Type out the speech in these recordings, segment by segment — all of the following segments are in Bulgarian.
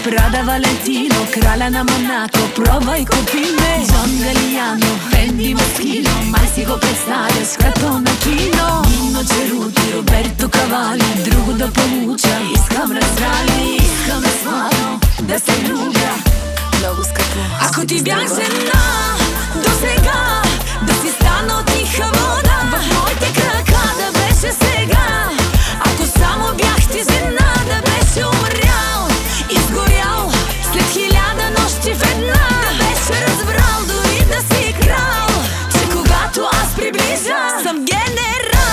Prada Valentino, kraля на Монако, пробвай купи ме. Джон Галияно, Фенди Москино, май си го представяш като на кино. Нино Черути, Роберто Кавали, друго да получа, искам разрали. Искам славно да се любя, много скъпо. Ако ти бях жена до сега, да си стана тиха вода в моите крака, да беше сега. Ако само бях ти жена, да беше умрял, изгорял след 1000 нощи в една. Да беше разбрал дори да си крал, че когато аз приближа, съм генерал.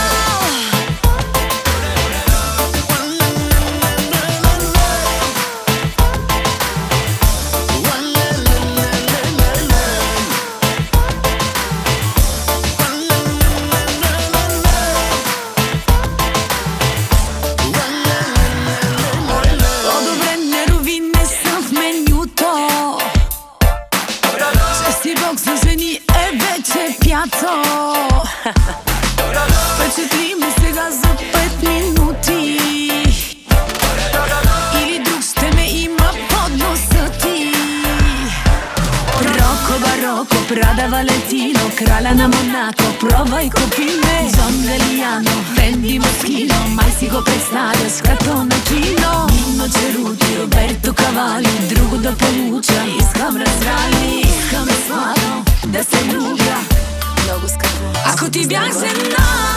За жени е вече пято. Впечатли ме сега за 5 минути, или друг ще ме има под носа ти. Роко бароко, Прада Валентино, краля на Монако, пробвай купи ме. Джон Галияно, Фенди Москино, май си го представяш като на кино. Нино Черути, Роберто Кавали, друго да получа, искам разрали. Искам славно да се любя, много скъпо. Ако ти бях жена